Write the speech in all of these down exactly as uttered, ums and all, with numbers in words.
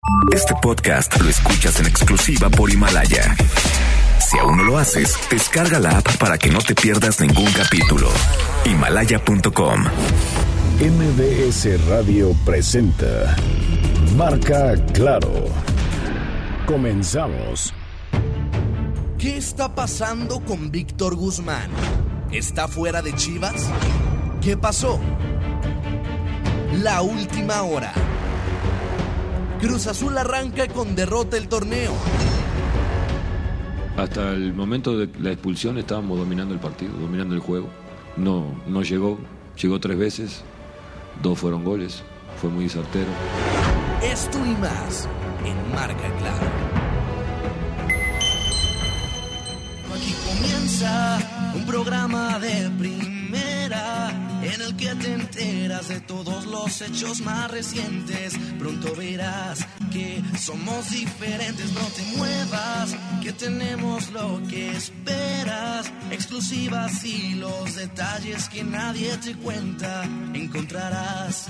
Este podcast lo escuchas en exclusiva por Himalaya. Si aún no lo haces, descarga la app para que no te pierdas ningún capítulo. Himalaya punto com. M B S Radio presenta Marca Claro. Comenzamos. ¿Qué está pasando con Víctor Guzmán? ¿Está fuera de Chivas? ¿Qué pasó? La última hora. Cruz Azul arranca con derrota el torneo. Hasta el momento de la expulsión estábamos dominando el partido, dominando el juego. No, no llegó, llegó tres veces, dos fueron goles, fue muy certero. Esto y más en Marca Claro. Aquí comienza un programa de primera en el que te enteras de todos los hechos más recientes. Pronto verás que somos diferentes, no te muevas, que tenemos lo que esperas. Exclusivas y los detalles que nadie te cuenta encontrarás.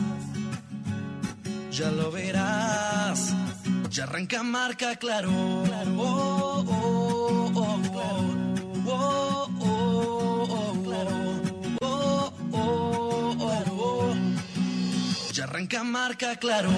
Ya lo verás, ya arranca Marca Claro. Oh, oh, oh, oh, oh, oh, oh, claro. Oh, oh, oh, oh. Ya arranca Marca Claro.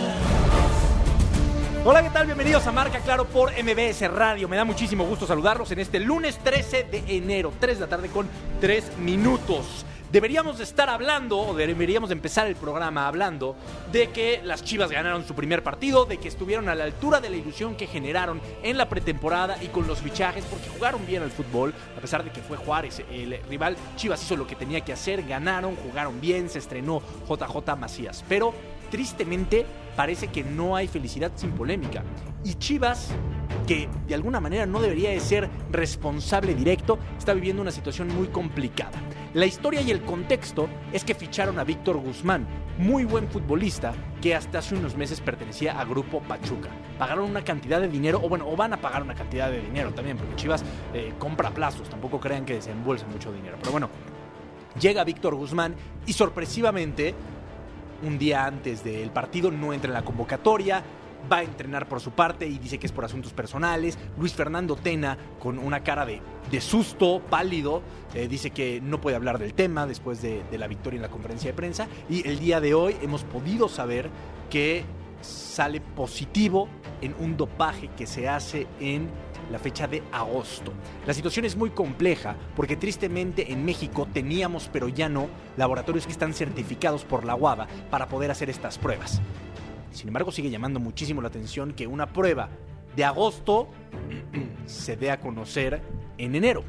Hola, ¿qué tal? Bienvenidos a Marca Claro por M B S Radio. Me da muchísimo gusto saludarlos en este lunes trece de enero, tres de la tarde con tres minutos. Deberíamos de estar hablando, o deberíamos de empezar el programa hablando de que las Chivas ganaron su primer partido, de que estuvieron a la altura de la ilusión que generaron en la pretemporada y con los fichajes, porque jugaron bien al fútbol, a pesar de que fue Juárez el rival. Chivas hizo lo que tenía que hacer, ganaron, jugaron bien, se estrenó J J Macías, pero tristemente parece que no hay felicidad sin polémica. Y Chivas, que de alguna manera no debería de ser responsable directo, está viviendo una situación muy complicada. La historia y el contexto es que ficharon a Víctor Guzmán, muy buen futbolista, que hasta hace unos meses pertenecía a Grupo Pachuca. Pagaron una cantidad de dinero, o bueno, o van a pagar una cantidad de dinero también, porque Chivas eh, compra a plazos, tampoco crean que desembolsa mucho dinero. Pero bueno, llega Víctor Guzmán y sorpresivamente, un día antes del partido, no entra en la convocatoria. Va a entrenar por su parte y dice que es por asuntos personales. Luis Fernando Tena, con una cara de, de susto, pálido, eh, dice que no puede hablar del tema después de, de la victoria en la conferencia de prensa. Y el día de hoy hemos podido saber que sale positivo en un dopaje que se hace en la fecha de agosto. La situación es muy compleja porque tristemente en México teníamos, pero ya no, laboratorios que están certificados por la U A B A para poder hacer estas pruebas. Sin embargo, sigue llamando muchísimo la atención que una prueba de agosto se dé a conocer en enero.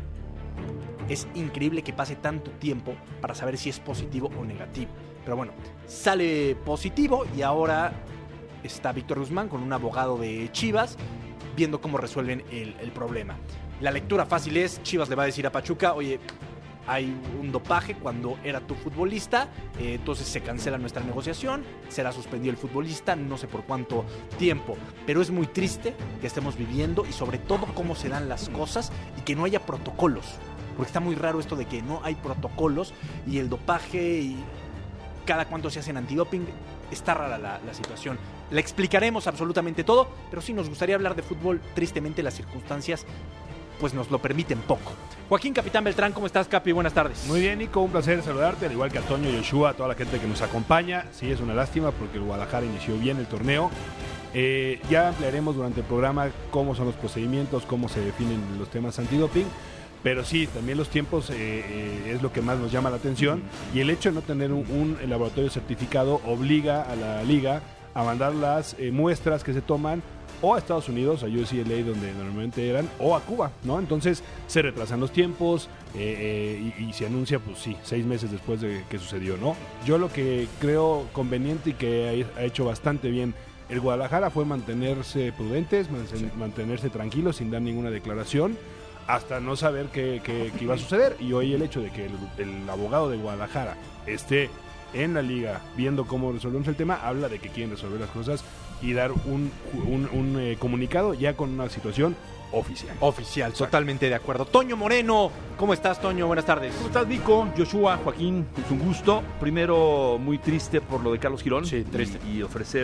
Es increíble que pase tanto tiempo para saber si es positivo o negativo. Pero bueno, sale positivo y ahora está Víctor Guzmán con un abogado de Chivas viendo cómo resuelven el, el problema. La lectura fácil es: Chivas le va a decir a Pachuca, oye, hay un dopaje cuando era tu futbolista, eh, entonces se cancela nuestra negociación, será suspendido el futbolista, no sé por cuánto tiempo, pero es muy triste que estemos viviendo y sobre todo cómo se dan las cosas y que no haya protocolos, porque está muy raro esto de que no hay protocolos y el dopaje y cada cuánto se hacen antidoping. Está rara la, la situación. Le explicaremos absolutamente todo, pero sí nos gustaría hablar de fútbol. Tristemente las circunstancias pues nos lo permiten poco. Joaquín Capitán Beltrán, ¿cómo estás, Capi? Buenas tardes. Muy bien, Nico, un placer saludarte, al igual que a Toño, Yoshua, a toda la gente que nos acompaña. Sí, es una lástima porque el Guadalajara inició bien el torneo. Eh, ya ampliaremos durante el programa cómo son los procedimientos, cómo se definen los temas antidoping. Pero sí, también los tiempos eh, eh, es lo que más nos llama la atención. Y el hecho de no tener un, un laboratorio certificado obliga a la liga a mandar las eh, muestras que se toman o a Estados Unidos, a U C L A, donde normalmente eran, o a Cuba, ¿no? Entonces se retrasan los tiempos eh, eh, y, y se anuncia, pues sí, seis meses después de que sucedió, ¿no? Yo lo que creo conveniente y que ha hecho bastante bien el Guadalajara fue mantenerse prudentes, mantenerse tranquilos sin dar ninguna declaración, hasta no saber qué, qué, qué iba a suceder. Y hoy el hecho de que el, el abogado de Guadalajara esté en la liga viendo cómo resolvemos el tema, habla de que quieren resolver las cosas y dar un, un, un eh, comunicado ya con una situación oficial. Oficial, exacto. Totalmente de acuerdo. Toño Moreno, ¿cómo estás, Toño? Buenas tardes. ¿Cómo estás, Nico? Yoshua, Joaquín, es un gusto. Primero, muy triste por lo de Carlos Girón. Sí, triste. Y, y ofrecer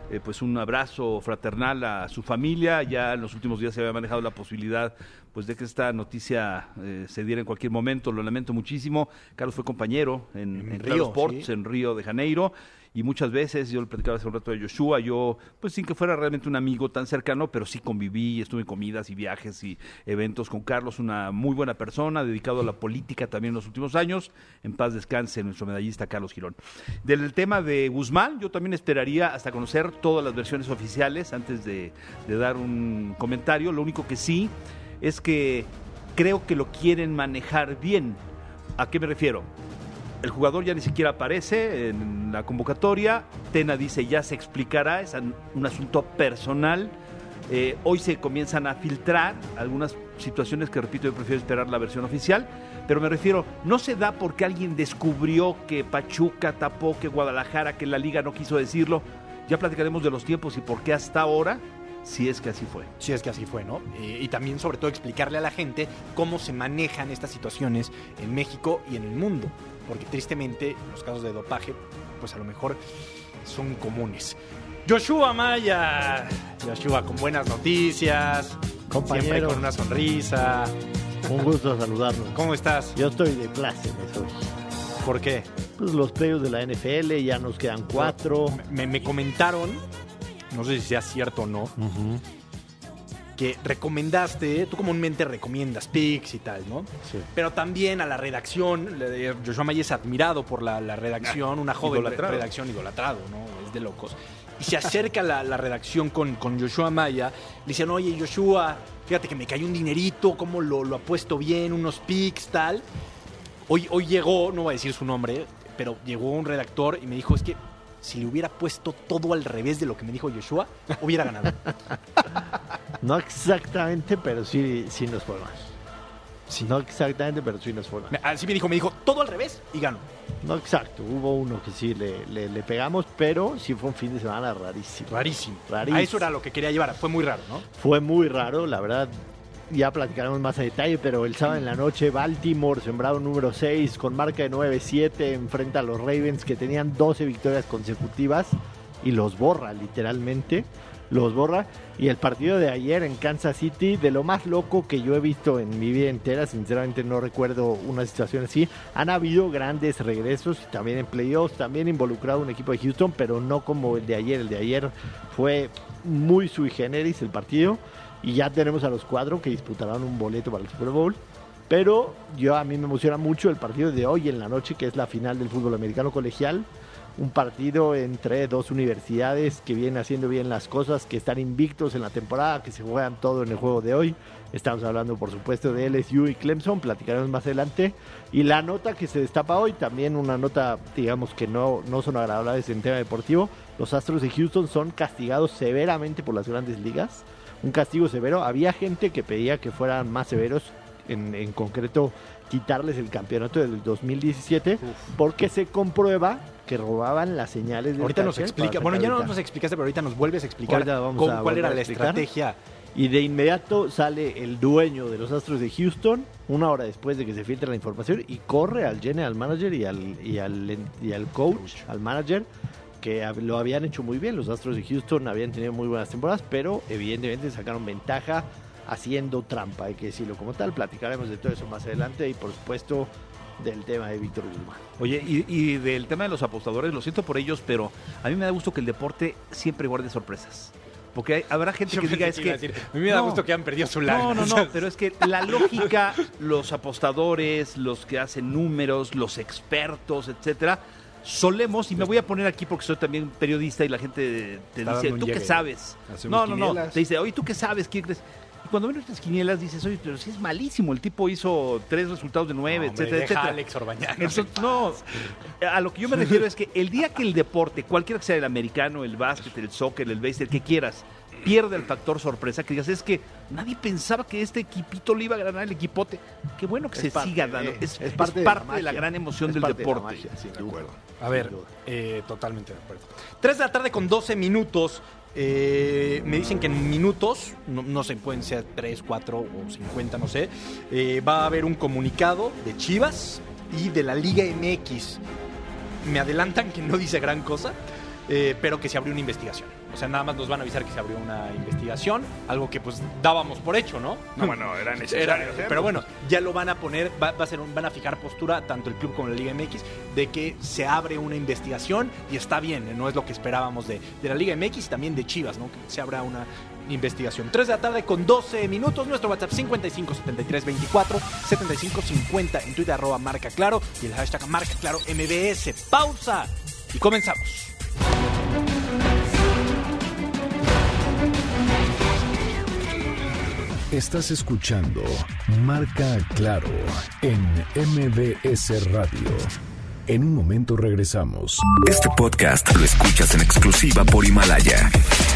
eh, pues un abrazo fraternal a su familia. Ya en los últimos días se había manejado la posibilidad pues de que esta noticia eh, se diera en cualquier momento. Lo lamento muchísimo. Carlos fue compañero en, en, en Río Sports, sí. en Río de Janeiro. Y muchas veces, yo le platicaba hace un rato de Joshua, yo, pues sin que fuera realmente un amigo tan cercano, pero sí conviví, estuve en comidas y viajes y eventos con Carlos, una muy buena persona, dedicado a la política también en los últimos años. En paz descanse nuestro medallista Carlos Girón. Del tema de Guzmán, yo también esperaría hasta conocer todas las versiones oficiales antes de, de dar un comentario. Lo único que sí es que creo que lo quieren manejar bien. ¿A qué me refiero? El jugador ya ni siquiera aparece en la convocatoria. Tena dice ya se explicará, es un asunto personal. Eh, hoy se comienzan a filtrar algunas situaciones que, repito, yo prefiero esperar la versión oficial, pero me refiero, no se da porque alguien descubrió que Pachuca tapó, que Guadalajara, que la Liga no quiso decirlo. Ya platicaremos de los tiempos y por qué hasta ahora, si es que así fue. Si es que así fue, ¿no? Eh, y también, sobre todo, explicarle a la gente cómo se manejan estas situaciones en México y en el mundo. Porque tristemente los casos de dopaje, pues a lo mejor son comunes. Joshua Maya, Joshua con buenas noticias, compañero, siempre con una sonrisa. Un gusto saludarnos. ¿Cómo estás? Yo estoy de plácemes hoy. ¿Por qué? Pues los playoffs de la N F L, ya nos quedan cuatro. Me, me comentaron, no sé si sea cierto o no, uh-huh. que recomendaste, tú comúnmente recomiendas picks y tal, ¿no? Sí. Pero también a la redacción, Joshua Maya es admirado por la, la redacción, una joven idolatrado. redacción idolatrado, ¿no? Es de locos. Y se acerca la, la redacción con, con Joshua Maya, le dicen, oye, Joshua, fíjate que me cayó un dinerito, cómo lo, lo ha puesto bien, unos picks, tal. Hoy, hoy llegó, no voy a decir su nombre, pero llegó un redactor y me dijo, es que si le hubiera puesto todo al revés de lo que me dijo Joshua, hubiera ganado. No exactamente, pero sí, sí nos fue más. Sí. No exactamente, pero sí nos fue más. Así me dijo, me dijo todo al revés y ganó. No exacto, hubo uno que sí le, le, le pegamos, pero sí fue un fin de semana rarísimo. Rarísimo. Rarísimo. A eso era lo que quería llevar, fue muy raro, ¿no? Fue muy raro, la verdad. Ya platicaremos más a detalle, pero el sábado en la noche Baltimore, sembrado número seis, con marca de nueve siete, enfrenta a los Ravens, que tenían doce victorias consecutivas, y los borra literalmente, los borra. Y el partido de ayer en Kansas City, de lo más loco que yo he visto en mi vida entera, sinceramente no recuerdo una situación así. Han habido grandes regresos, y también en playoffs, también involucrado un equipo de Houston, pero no como el de ayer. El de ayer fue muy sui generis el partido. Y ya tenemos a los cuatro que disputarán un boleto para el Super Bowl. Pero yo a mí me emociona mucho el partido de hoy en la noche, que es la final del fútbol americano colegial. Un partido entre dos universidades que vienen haciendo bien las cosas, que están invictos en la temporada, que se juegan todo en el juego de hoy. Estamos hablando, por supuesto, de L S U y Clemson, platicaremos más adelante. Y la nota que se destapa hoy, también una nota, digamos, que no, no son agradables en tema deportivo. Los Astros de Houston son castigados severamente por las grandes ligas. Un castigo severo. Había gente que pedía que fueran más severos, en, en concreto quitarles el campeonato del dos mil diecisiete, Uf. porque se comprueba que robaban las señales de ahorita nos explica, bueno, ya no nos explicaste, pero ahorita nos vuelves a explicar cómo, a cuál era la estrategia. Y de inmediato sale el dueño de los Astros de Houston, una hora después de que se filtre la información, y corre al general manager y al, y al, y al coach, al manager, que lo habían hecho muy bien. Los Astros de Houston habían tenido muy buenas temporadas, pero evidentemente sacaron ventaja haciendo trampa, hay que decirlo como tal. Platicaremos de todo eso más adelante y, por supuesto, del tema de Víctor Guzmán. Oye, y, y del tema de los apostadores, lo siento por ellos, pero a mí me da gusto que el deporte siempre guarde sorpresas. Porque hay, habrá gente Yo que diga es que... Decir, a mí me da no, gusto que han perdido su lana. No, no, no, pero es que la lógica, los apostadores, los que hacen números, los expertos, etcétera, solemos, y me voy a poner aquí porque soy también periodista y la gente te Está dice, ¿tú qué sabes? No, no, no, te dice, oye, ¿tú qué sabes? ¿Qué crees? Y cuando ven nuestras quinielas dices, oye, pero sí es malísimo, el tipo hizo tres resultados de nueve, no, etcétera, etcétera. Alex Orbañano. Entonces, no, a lo que yo me refiero es que el día que el deporte, cualquiera que sea el americano, el básquet, el soccer, el béisbol, el que quieras, pierde el factor sorpresa, que digas, es que nadie pensaba que este equipito le iba a ganar el equipote. Qué bueno que es se parte, siga dando. Es, es, es parte, es parte de, la de la gran emoción del deporte. De magia, sí, de acuerdo. A ver, eh, totalmente de acuerdo. tres de la tarde con doce minutos. Eh, me dicen que en minutos, no, no sé, pueden ser tres, cuatro o cincuenta, no sé, eh, va a haber un comunicado de Chivas y de la Liga M X. Me adelantan que no dice gran cosa, eh, pero que se abrió una investigación. O sea, nada más nos van a avisar que se abrió una investigación, algo que pues dábamos por hecho, ¿no? No, bueno, era necesario Era, hacerlo. pero bueno, ya lo van a poner, va, va a ser un, van a fijar postura tanto el club como la Liga M X de que se abre una investigación y está bien, no es lo que esperábamos de, de la Liga M X y también de Chivas, ¿no? Que se abra una investigación. tres de la tarde con doce minutos, nuestro WhatsApp cincuenta y cinco setenta y tres veinticuatro setenta y cinco cincuenta, en Twitter arroba marca claro y el hashtag marca claro M B S. Pausa y comenzamos. Estás escuchando Marca Claro en M B S Radio. En un momento regresamos. Este podcast lo escuchas en exclusiva por Himalaya.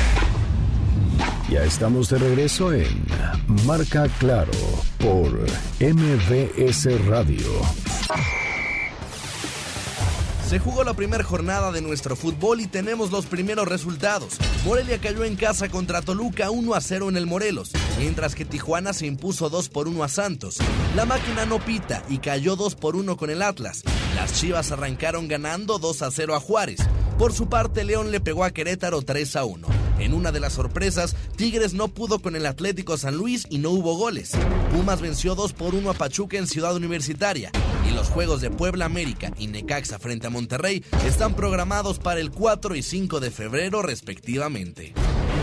Ya estamos de regreso en Marca Claro por M B S Radio. Se jugó la primera jornada de nuestro fútbol y tenemos los primeros resultados. Morelia cayó en casa contra Toluca uno a cero en el Morelos, mientras que Tijuana se impuso dos por uno a Santos. La máquina no pita y cayó dos por uno con el Atlas. Las Chivas arrancaron ganando dos a cero a Juárez. Por su parte, León le pegó a Querétaro tres a uno. En una de las sorpresas, Tigres no pudo con el Atlético San Luis y no hubo goles. Pumas venció dos por uno a Pachuca en Ciudad Universitaria. Y los juegos de Puebla América y Necaxa frente a Monterrey están programados para el cuatro y cinco de febrero respectivamente.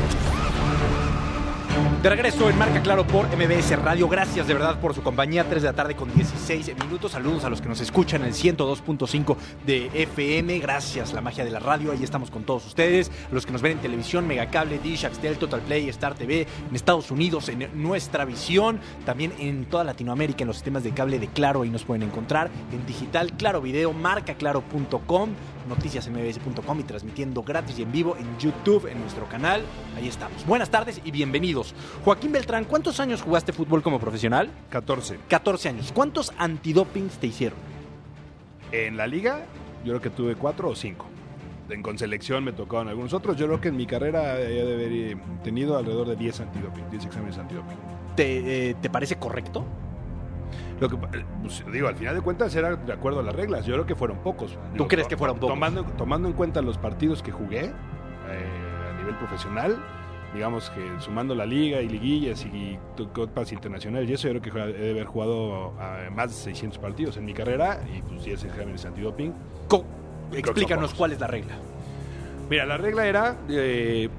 De regreso en Marca Claro por M B S Radio. Gracias de verdad por su compañía. tres de la tarde con dieciséis minutos. Saludos a los que nos escuchan en el ciento dos punto cinco de F M. Gracias, la magia de la radio. Ahí estamos con todos ustedes. A los que nos ven en televisión, Megacable, Dish, Axtel, Total Play, Star T V. En Estados Unidos, en Nuestra Visión. También en toda Latinoamérica, en los sistemas de cable de Claro. Ahí nos pueden encontrar. En digital, Claro Video, marca claro punto com. noticias m b s punto com y transmitiendo gratis y en vivo en YouTube, en nuestro canal. Ahí estamos. Buenas tardes y bienvenidos. Joaquín Beltrán, ¿cuántos años jugaste fútbol como profesional? catorce. catorce años. ¿Cuántos antidopings te hicieron? En la liga, yo creo que tuve cuatro o cinco. En, con selección me tocaron algunos otros. Yo creo que en mi carrera he de haber tenido alrededor de diez antidoping, diez exámenes antidoping. ¿Te, eh, ¿te parece correcto? Lo que, pues, digo, al final de cuentas era de acuerdo a las reglas. Yo creo que fueron pocos. ¿Tú Digo, crees to, que fueron pocos? Tomando, tomando en cuenta los partidos que jugué eh, a nivel profesional, digamos que sumando la liga y liguillas y copas internacionales y eso, yo creo que he de haber jugado a más de seiscientos partidos en mi carrera y pues diez exámenes antidoping. Co- Explícanos cuál es la regla. Mira, la regla era eh,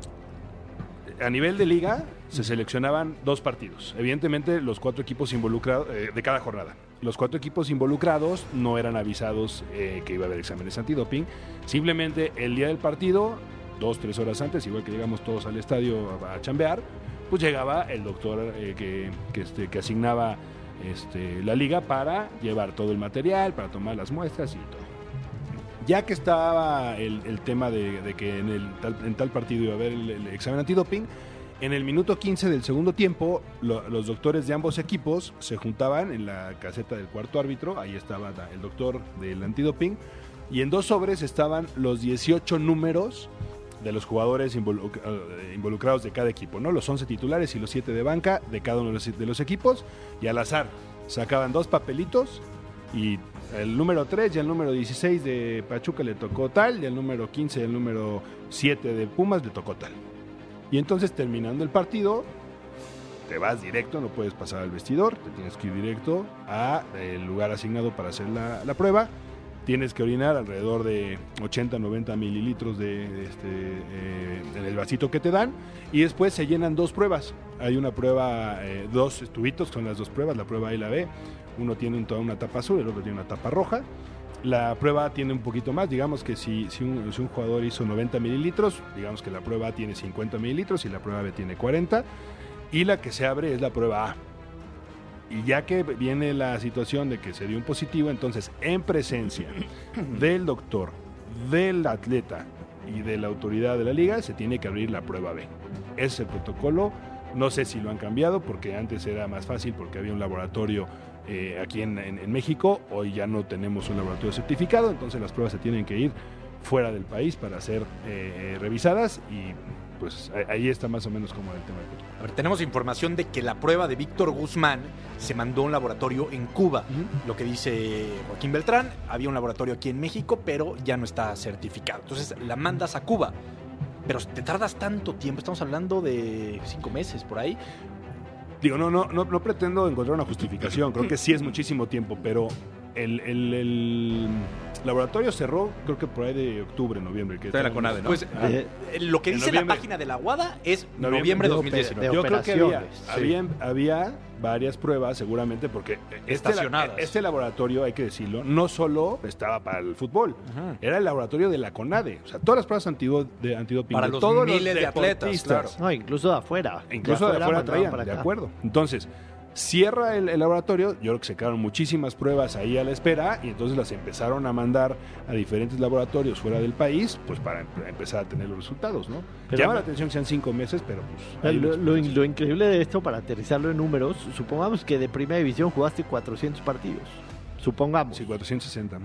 a nivel de liga se seleccionaban dos partidos. Evidentemente los cuatro equipos involucrados eh, de cada jornada. Los cuatro equipos involucrados no eran avisados eh, que iba a haber exámenes antidoping. Simplemente el día del partido, dos, tres horas antes, igual que llegamos todos al estadio a, a chambear, pues llegaba el doctor eh, que, que, este, que asignaba este, la liga para llevar todo el material, para tomar las muestras y todo. Ya que estaba el, el tema de, de que en, el, tal, en tal partido iba a haber el, el examen antidoping, en el minuto quince del segundo tiempo, lo, los doctores de ambos equipos se juntaban en la caseta del cuarto árbitro, ahí estaba el doctor del antidoping, y en dos sobres estaban los dieciocho números de los jugadores involuc- involucrados de cada equipo, ¿no? Los once titulares y los siete de banca de cada uno de los, de los equipos, y al azar sacaban dos papelitos, y el número tres y el número dieciséis de Pachuca le tocó tal, y el número quince y el número siete de Pumas le tocó tal. Y entonces, terminando el partido, te vas directo, no puedes pasar al vestidor, te tienes que ir directo al lugar asignado para hacer la, la prueba. Tienes que orinar alrededor de ochenta a noventa mililitros de, de este, eh, en el vasito que te dan, y después se llenan dos pruebas. Hay una prueba, eh, dos tubitos, son las dos pruebas, la prueba A y la B. Uno tiene un, toda una tapa azul, el otro tiene una tapa roja. La prueba tiene un poquito más, digamos que si, si, un, si un jugador hizo noventa mililitros, digamos que la prueba A tiene cincuenta mililitros y la prueba B tiene cuarenta, y la que se abre es la prueba A. Y ya que viene la situación de que se dio un positivo, entonces en presencia del doctor, del atleta y de la autoridad de la liga, se tiene que abrir la prueba B. Ese es el protocolo. No sé si lo han cambiado, porque antes era más fácil porque había un laboratorio eh, aquí en, en, en México. Hoy ya no tenemos un laboratorio certificado, entonces las pruebas se tienen que ir fuera del país para ser eh, revisadas, y pues ahí está más o menos como el tema. A ver, tenemos información de que la prueba de Víctor Guzmán se mandó a un laboratorio en Cuba. Uh-huh. Lo que dice Joaquín Beltrán, había un laboratorio aquí en México, pero ya no está certificado. Entonces la mandas a Cuba. Pero te tardas tanto tiempo, estamos hablando de cinco meses por ahí. Digo, no, no, no, no pretendo encontrar una justificación, creo que sí es muchísimo tiempo, pero el, el, el laboratorio cerró, creo que por ahí de octubre, noviembre. Que está en la CONADE, ¿no? Pues ah, eh, lo que dice la página de la UADA es noviembre, noviembre de dos mil diecinueve. de Yo creo que había, sí. había, había varias pruebas seguramente porque este, este laboratorio, hay que decirlo, no solo estaba para el fútbol, uh-huh. era el laboratorio de la CONADE, o sea, todas las pruebas antido, de antidoping para de los todos miles los de atletas, claro. No, incluso de afuera. Incluso de afuera, de afuera traían, de acuerdo. Entonces, cierra el, el laboratorio, yo creo que se quedaron muchísimas pruebas ahí a la espera y entonces las empezaron a mandar a diferentes laboratorios fuera del país, pues para em- empezar a tener los resultados, ¿no? Pero llama la atención que sean cinco meses, pero pues... Lo, lo, lo increíble de esto, para aterrizarlo en números, supongamos que de primera división jugaste cuatrocientos partidos, supongamos. Sí, cuatrocientos sesenta.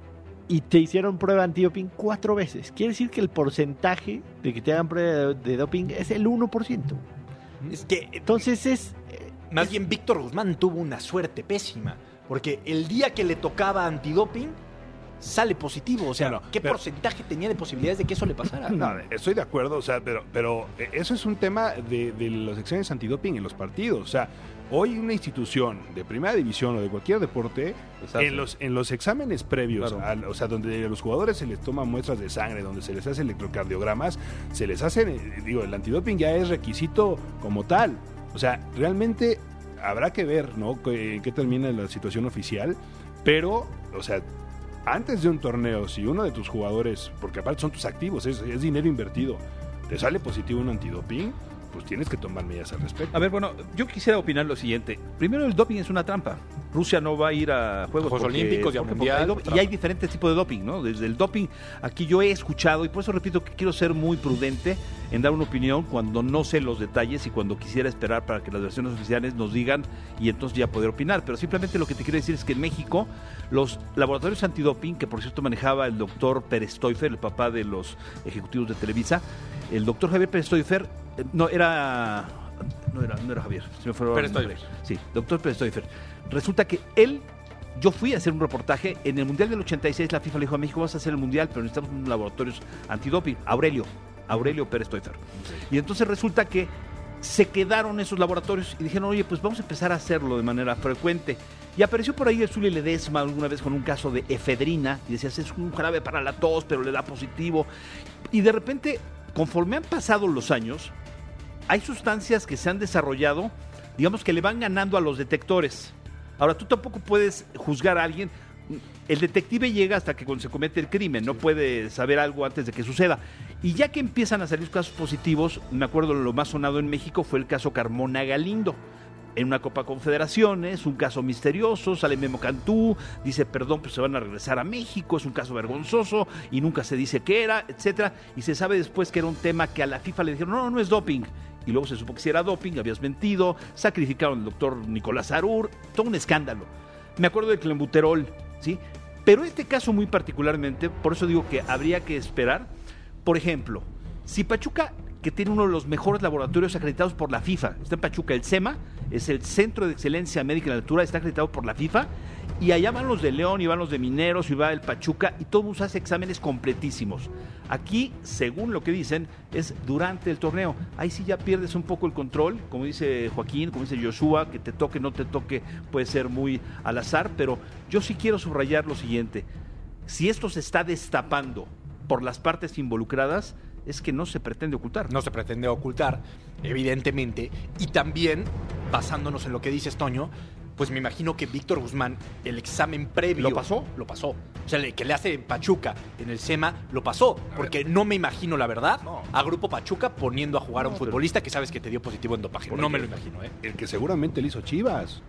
Y te hicieron prueba antidoping cuatro veces. Quiere decir que el porcentaje de que te hagan prueba de, de doping es el uno por ciento. Es que... Entonces es... Más bien, Víctor Guzmán tuvo una suerte pésima, porque el día que le tocaba antidoping, sale positivo. O sea, no, ¿qué pero, porcentaje tenía de posibilidades de que eso le pasara? No, estoy de acuerdo, o sea, pero, pero eso es un tema de, de los exámenes antidoping en los partidos. O sea, hoy una institución de primera división o de cualquier deporte, en los, en los exámenes previos, claro. al, o sea, donde a los jugadores se les toman muestras de sangre, donde se les hace electrocardiogramas, se les hace, digo, el antidoping ya es requisito como tal. O sea, realmente habrá que ver, ¿no?, en qué termina la situación oficial, pero, o sea, antes de un torneo, si uno de tus jugadores, porque aparte son tus activos, es, es dinero invertido, te sale positivo un antidoping, pues tienes que tomar medidas al respecto. A ver, bueno, yo quisiera opinar lo siguiente. Primero, el doping es una trampa. Rusia no va a ir a Juegos, Juegos porque, Olímpicos y a Mundial. Hay y hay diferentes tipos de doping, ¿no? Desde el doping, aquí yo he escuchado, y por eso repito que quiero ser muy prudente en dar una opinión cuando no sé los detalles y cuando quisiera esperar para que las versiones oficiales nos digan y entonces ya poder opinar. Pero simplemente lo que te quiero decir es que en México, los laboratorios antidoping, que por cierto manejaba el doctor Pérez Stoifer, el papá de los ejecutivos de Televisa, el doctor Javier Pérez Stoifer, no, era... No era, no era Javier, se me fue Pérez Stoifer. Sí, doctor Pérez Stoifer. Resulta que él, yo fui a hacer un reportaje en el Mundial del ochenta y seis, la FIFA le dijo a México, vas a hacer el Mundial, pero necesitamos unos laboratorios antidoping. Aurelio, Aurelio Pérez Stoifer. Sí. Y entonces resulta que se quedaron esos laboratorios y dijeron, oye, pues vamos a empezar a hacerlo de manera frecuente. Y apareció por ahí el Zuli Ledesma alguna vez con un caso de efedrina y decías, es un jarabe para la tos, pero le da positivo. Y de repente, conforme han pasado los años, hay sustancias que se han desarrollado, digamos que le van ganando a los detectores. Ahora, tú tampoco puedes juzgar a alguien. El detective llega hasta que cuando se comete el crimen, no puede saber algo antes de que suceda. Y ya que empiezan a salir casos positivos, me acuerdo lo más sonado en México fue el caso Carmona Galindo. En una Copa Confederaciones, un caso misterioso, sale Memo Cantú, dice perdón, pues se van a regresar a México, es un caso vergonzoso y nunca se dice qué era, etcétera. Y se sabe después que era un tema que a la FIFA le dijeron, no, no es doping. Y luego se supo que si era doping, habías mentido, sacrificaron al doctor Nicolás Arur, todo un escándalo. Me acuerdo del clenbuterol, ¿sí? Pero este caso muy particularmente, por eso digo que habría que esperar. Por ejemplo, si Pachuca, que tiene uno de los mejores laboratorios acreditados por la FIFA, está en Pachuca, el SEMA, es el Centro de Excelencia Médica en la Altura, está acreditado por la FIFA, y allá van los de León, y van los de Mineros, y va el Pachuca, y todo el mundo hace exámenes completísimos. Aquí, según lo que dicen, es durante el torneo. Ahí sí ya pierdes un poco el control, como dice Joaquín, como dice Joshua, que te toque, no te toque, puede ser muy al azar, pero yo sí quiero subrayar lo siguiente. Si esto se está destapando por las partes involucradas, es que no se pretende ocultar. No se pretende ocultar, evidentemente. Y también, basándonos en lo que dices, Toño, pues me imagino que Víctor Guzmán, el examen previo... ¿Lo pasó? Lo pasó. O sea, el que le hace Pachuca en el SEMA, lo pasó. Porque no me imagino, la verdad, no. a Grupo Pachuca poniendo a jugar no, a un futbolista pero... que sabes que te dio positivo en dopaje. No me lo imagino, ¿eh? El que seguramente le hizo Chivas.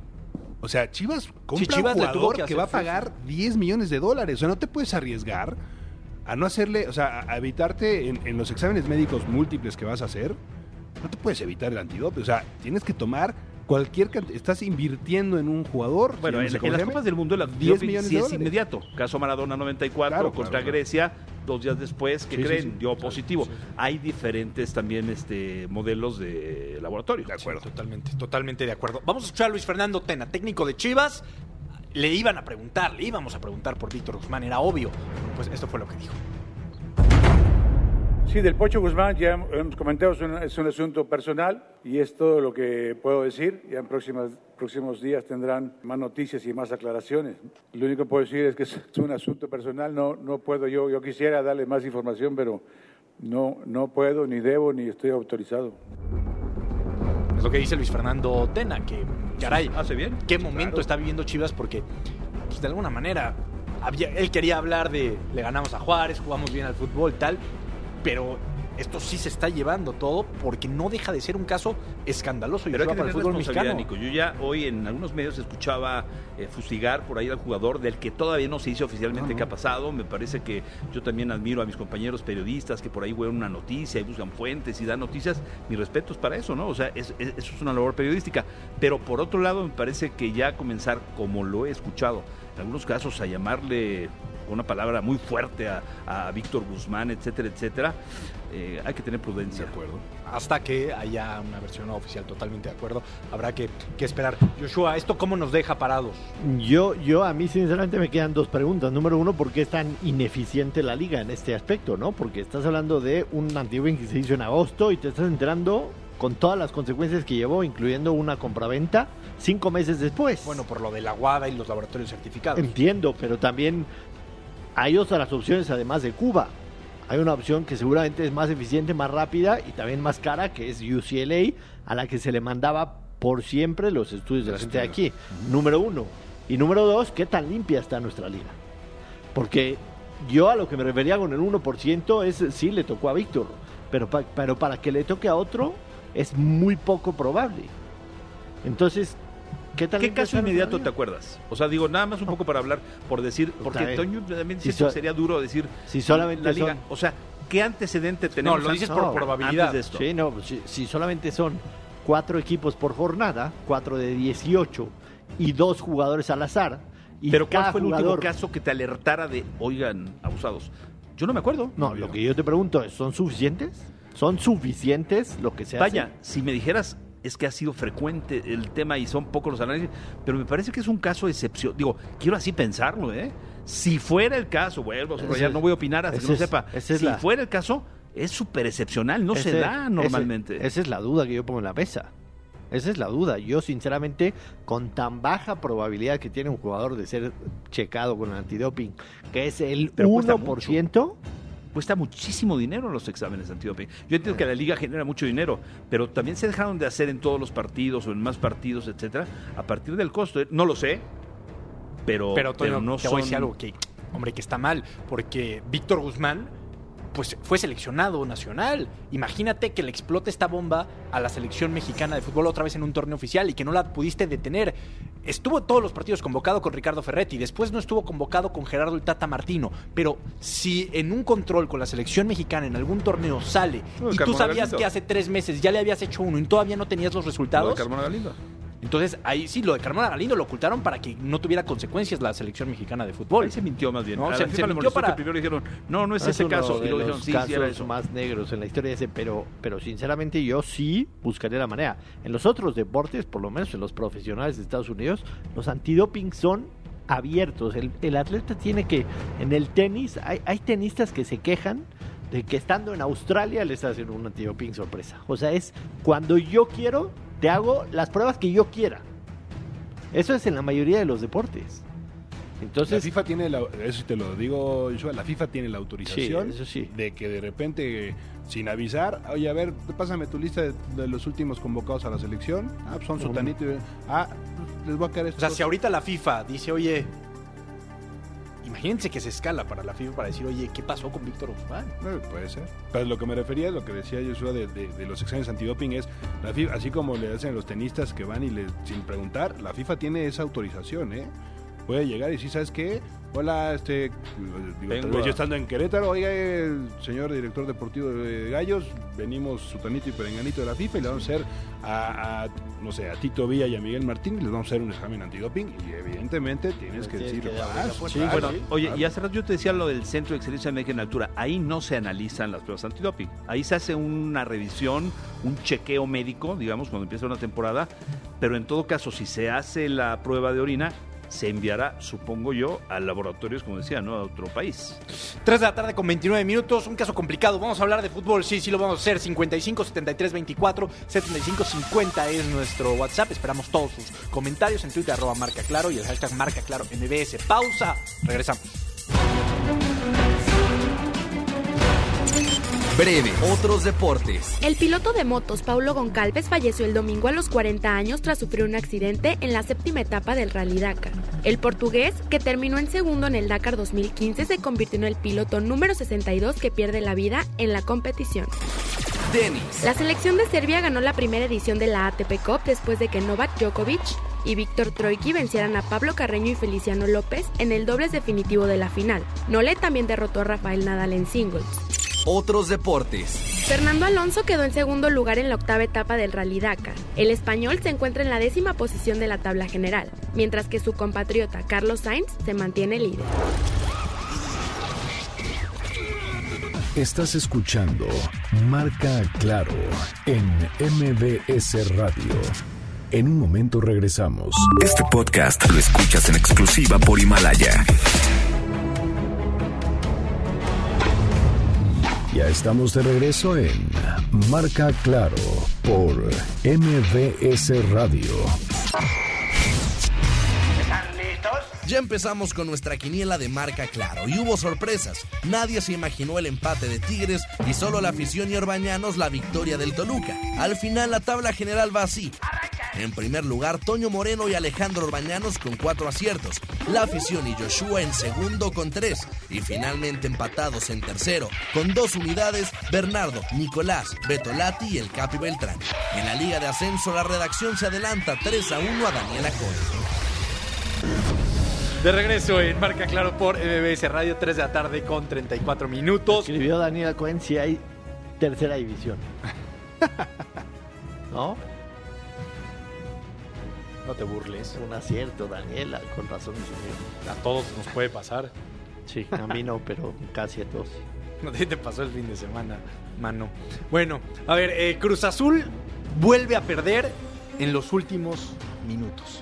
O sea, Chivas compra sí, Chivas un jugador que, que va a pagar diez millones de dólares. O sea, no te puedes arriesgar a no hacerle, o sea, a evitarte en, en los exámenes médicos múltiples que vas a hacer, no te puedes evitar el antidoping. O sea, tienes que tomar cualquier cantidad, estás invirtiendo en un jugador. Bueno, en, en las Copas del Mundo el diez millones sí es inmediato. Caso Maradona noventa y cuatro claro, contra claro, Grecia, dos días después, ¿qué Sí, creen? sí, sí. Dio positivo. Sí, sí. Hay diferentes también este modelos de laboratorio. De acuerdo. Sí, totalmente, totalmente de acuerdo. Vamos a escuchar a Luis Fernando Tena, técnico de Chivas. Le iban a preguntar, le íbamos a preguntar por Víctor Guzmán, era obvio. Pues esto fue lo que dijo. Sí, del Pocho Guzmán ya hemos comentado, es un, es un asunto personal y es todo lo que puedo decir. Ya en próximos, próximos días tendrán más noticias y más aclaraciones. Lo único que puedo decir es que es un asunto personal, no, no puedo, yo, yo quisiera darle más información, pero no, no puedo, ni debo, ni estoy autorizado. Es lo que dice Luis Fernando Tena, que caray, hace bien. ¿Qué momento Claro. está viviendo Chivas? Porque, pues, de alguna manera, había, él quería hablar de le ganamos a Juárez, jugamos bien al fútbol, tal, pero esto sí se está llevando todo porque no deja de ser un caso escandaloso y Pero hay que para el tener fútbol responsabilidad, mexicano. Nico. Yo ya hoy en algunos medios escuchaba eh, fustigar por ahí al jugador del que todavía no se dice oficialmente qué ha pasado. Me parece que yo también admiro a mis compañeros periodistas que por ahí hueven una noticia y buscan fuentes y dan noticias. Mi respeto es para eso, ¿no? O sea, es, es, eso es una labor periodística. Pero por otro lado, me parece que ya comenzar, como lo he escuchado, en algunos casos a llamarle una palabra muy fuerte a, a Víctor Guzmán, etcétera, etcétera, eh, hay que tener prudencia. De acuerdo. Hasta que haya una versión no oficial, totalmente de acuerdo. Habrá que, que esperar. Joshua, ¿esto cómo nos deja parados? Yo, yo a mí sinceramente me quedan dos preguntas. Número uno, ¿por qué es tan ineficiente la liga en este aspecto, no? Porque estás hablando de un antidoping que se hizo en agosto y te estás enterando con todas las consecuencias que llevó, incluyendo una compraventa, cinco meses después. Bueno, por lo de la Guada y los laboratorios certificados. Entiendo, pero también hay otras opciones además de Cuba. Hay una opción que seguramente es más eficiente, más rápida y también más cara, que es U C L A, a la que se le mandaba por siempre los estudios de la gente de aquí. Uh-huh. Número uno. Y número dos, ¿qué tan limpia está nuestra liga? Porque yo a lo que me refería con el uno por ciento es, sí, le tocó a Víctor, pero, pa, pero para que le toque a otro es muy poco probable. Entonces, ¿qué, tal ¿Qué caso inmediato te acuerdas? O sea, digo, nada más un poco para hablar, por decir, porque Está Toño también si siento so, que sería duro decir si solamente la liga. Son, o sea, ¿qué antecedente tenemos? No, lo dices no, por probabilidad. Antes de esto. Sí, no, si, si solamente son cuatro equipos por jornada, cuatro de dieciocho y dos jugadores al azar. Y Pero ¿cuál cada fue el jugador... último caso que te alertara de, oigan, abusados? Yo no me acuerdo. No, lo que yo te pregunto es, ¿son suficientes? ¿Son suficientes lo que se Vaya, hace? si me dijeras, es que ha sido frecuente el tema y son pocos los análisis, pero me parece que es un caso de excepción. Digo, quiero así pensarlo, ¿eh? Si fuera el caso, vuelvo a subrayar, no voy a opinar hasta que no es, sepa. esa es si la, fuera el caso, es súper excepcional, no ese, se da normalmente. Ese, esa es la duda que yo pongo en la mesa. Esa es la duda. Yo, sinceramente, con tan baja probabilidad que tiene un jugador de ser checado con el antidoping, que es el Pero cuesta uno por ciento... Cuesta muchísimo dinero los exámenes antidoping. Yo entiendo que la liga genera mucho dinero, pero también se dejaron de hacer en todos los partidos o en más partidos, etcétera, a partir del costo. No lo sé, pero, pero, Toño, pero no te son... voy a decir algo que, hombre, que está mal, porque Víctor Guzmán pues fue seleccionado nacional. Imagínate que le explote esta bomba a la selección mexicana de fútbol otra vez en un torneo oficial y que no la pudiste detener. Estuvo todos los partidos convocado con Ricardo Ferretti, después no estuvo convocado con Gerardo el Tata Martino, pero si en un control con la selección mexicana en algún torneo sale no, y tú Carmona sabías Galindo. que hace tres meses ya le habías hecho uno y todavía no tenías los resultados... Lo de Carmona Galindo. Entonces, ahí sí, lo de Carmona Galindo lo ocultaron para que no tuviera consecuencias la selección mexicana de fútbol. Ahí se mintió más bien. No, a se- la se FIFA le mintió molestó para- que primero dijeron, no, no es Es ese uno caso. de Y luego los dijeron, sí, casos sí era eso. más negros en la historia ese, pero, pero sinceramente yo sí buscaría la manera. En los otros deportes, por lo menos en los profesionales de Estados Unidos, los antidoping son abiertos. El, el atleta tiene que, en el tenis, hay, hay tenistas que se quejan de que estando en Australia les hacen un antidoping sorpresa. O sea, es cuando yo quiero, te hago las pruebas que yo quiera. Eso es en la mayoría de los deportes. Entonces, la FIFA tiene, la, eso te lo digo, Joshua, la FIFA tiene la autorización Sí, eso sí. de que de repente, sin avisar, oye, a ver, pásame tu lista de, de los últimos convocados a la selección. Ah, pues son Sotanito y... Ah, les voy a caer O estos. sea, si ahorita la FIFA dice, oye, imagínense que se escala para la FIFA para decir, oye, ¿qué pasó con Víctor Guzmán? Eh, puede ser. Pero lo que me refería, lo que decía Joshua de, de, de los exámenes antidoping es, la FIFA, así como le hacen a los tenistas que van y les sin preguntar, la FIFA tiene esa autorización, ¿eh? puede llegar y decir, ¿sabes qué? Hola, este, digo, tal vez yo estando en Querétaro, oiga, el señor director deportivo de Gallos, venimos sutanito y perenganito de la FIFA y le vamos a hacer a, a no sé, a Tito Villa y a Miguel Martín, les vamos a hacer un examen antidoping y evidentemente tienes que Tienes decir que dar más. la fuerza. Sí, claro, bueno, sí, oye, claro. y hace rato yo te decía lo del Centro de Excelencia Médica en Altura. Ahí no se analizan las pruebas antidoping. Ahí se hace una revisión, un chequeo médico, digamos, cuando empieza una temporada. Pero en todo caso, si se hace la prueba de orina, se enviará, supongo yo, a laboratorios, como decía, ¿no? A otro país. tres de la tarde con veintinueve minutos, un caso complicado. Vamos a hablar de fútbol, sí, sí lo vamos a hacer. cincuenta y cinco, setenta y tres, veinticuatro, setenta y cinco, cincuenta es nuestro WhatsApp. Esperamos todos sus comentarios en Twitter, arroba Marca Claro y el hashtag Marca Claro M B S. Pausa, regresamos. Breve, otros deportes. El piloto de motos Paulo Goncalves falleció el domingo a los cuarenta años tras sufrir un accidente en la séptima etapa del Rally Dakar. El portugués, que terminó en segundo en el Dakar dos mil quince, se convirtió en el piloto número sesenta y dos que pierde la vida en la competición. Tenis. La selección de Serbia ganó la primera edición de la A T P Cup después de que Novak Djokovic y Víctor Troicki vencieran a Pablo Carreño y Feliciano López en el dobles definitivo de la final. Nole también derrotó a Rafael Nadal en singles. Otros deportes. Fernando Alonso quedó en segundo lugar en la octava etapa del Rally Dakar. El español se encuentra en la décima posición de la tabla general, mientras que su compatriota Carlos Sainz se mantiene líder. Estás escuchando Marca Claro en M B S Radio. En un momento regresamos. Este podcast lo escuchas en exclusiva por Himalaya. Ya estamos de regreso en Marca Claro por M B S Radio. ¿Están listos? Ya empezamos con nuestra quiniela de Marca Claro y hubo sorpresas. Nadie se imaginó el empate de Tigres y solo la afición y orbañanos la victoria del Toluca. Al final la tabla general va así. En primer lugar, Toño Moreno y Alejandro Orbañanos con cuatro aciertos. La afición y Joshua en segundo con tres. Y finalmente empatados en tercero, con dos unidades, Bernardo, Nicolás, Betolati y el Capi Beltrán. En la Liga de Ascenso, la redacción se adelanta tres a uno a Daniela Cohen. De regreso en Marca Claro por M B S Radio, tres de la tarde con treinta y cuatro minutos. Escribió Daniela Cohen si hay tercera división. ¿No? No te burles. Un acierto, Daniela, con razón. Señor. A todos nos puede pasar. Sí, a mí no, pero casi a todos. No te pasó el fin de semana, mano. Bueno, a ver, eh, Cruz Azul vuelve a perder en los últimos minutos.